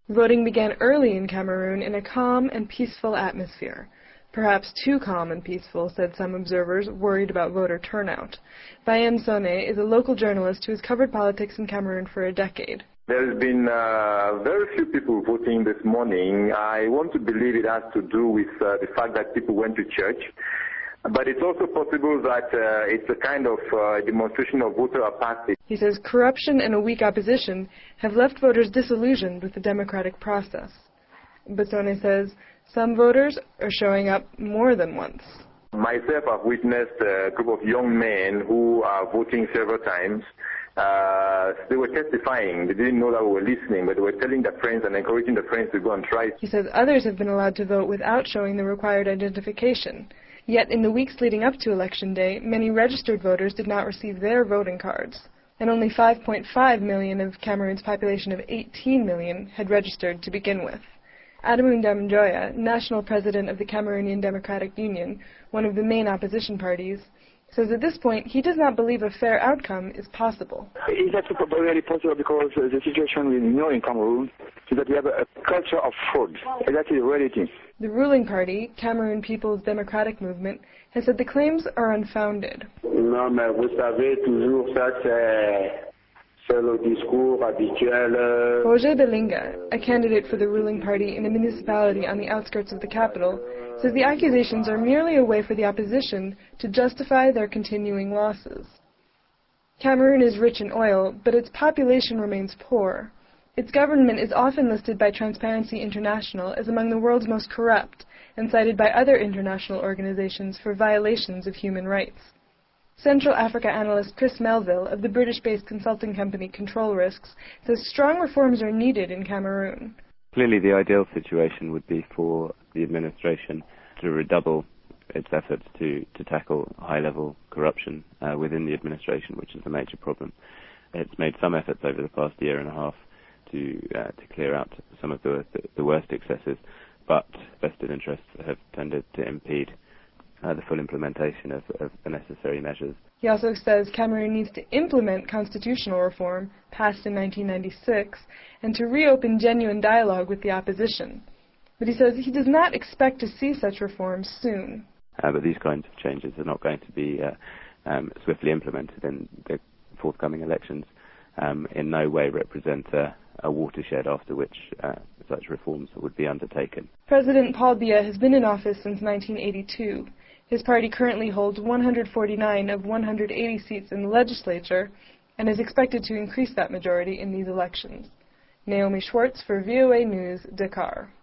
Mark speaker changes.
Speaker 1: Voting began early in Cameroon in a calm and peaceful atmosphere. Perhaps too calm and peaceful, said some observers, worried about voter turnout. Bayem Sone is a local journalist who has covered politics in Cameroon for a decade.
Speaker 2: There's been very few people voting this morning. I want to believe it has to do with the fact that people went to church. But it's also possible that it's a kind of demonstration of voter apathy.
Speaker 1: He says corruption and a weak opposition have left voters disillusioned with the democratic process. Basone says some voters are showing up more than once.
Speaker 2: Myself, I've witnessed a group of young men who are voting several times. They were testifying. They didn't know that we were listening, but they were telling their friends and encouraging their friends to go and try.
Speaker 1: He says others have been allowed to vote without showing the required identification. Yet in the weeks leading up to Election Day, many registered voters did not receive their voting cards, and only 5.5 million of Cameroon's population of 18 million had registered to begin with. Adamu Ndamanjoya, national president of the Cameroonian Democratic Union, one of the main opposition parties, says at this point he does not believe a fair outcome is possible.
Speaker 3: Is that really possible because the situation we know in Cameroon is that we have a culture of fraud, and that is the reality.
Speaker 1: The ruling party, Cameroon People's Democratic Movement, has said the claims are unfounded.
Speaker 4: Non, mais vous savez, toujours ça, c'est le discours habituel.
Speaker 1: Roger Belinga, a candidate for the ruling party in a municipality on the outskirts of the capital, says the accusations are merely a way for the opposition to justify their continuing losses. Cameroon is rich in oil, but its population remains poor. Its government is often listed by Transparency International as among the world's most corrupt and cited by other international organizations for violations of human rights. Central Africa analyst Chris Melville of the British-based consulting company Control Risks says strong reforms are needed in Cameroon.
Speaker 5: Clearly the ideal situation would be for the administration to redouble its efforts to tackle high-level corruption within the administration, which is a major problem. It's made some efforts over the past year and a half to clear out some of the worst excesses, but vested interests have tended to impede the full implementation of the necessary measures.
Speaker 1: He also says Cameroon needs to implement constitutional reform, passed in 1996, and to reopen genuine dialogue with the opposition. But he says he does not expect to see such reforms soon.
Speaker 5: But these kinds of changes are not going to be swiftly implemented in the forthcoming elections. In no way represent a watershed after which such reforms would be undertaken.
Speaker 1: President Paul Biya has been in office since 1982. His party currently holds 149 of 180 seats in the legislature and is expected to increase that majority in these elections. Naomi Schwartz for VOA News, Dakar.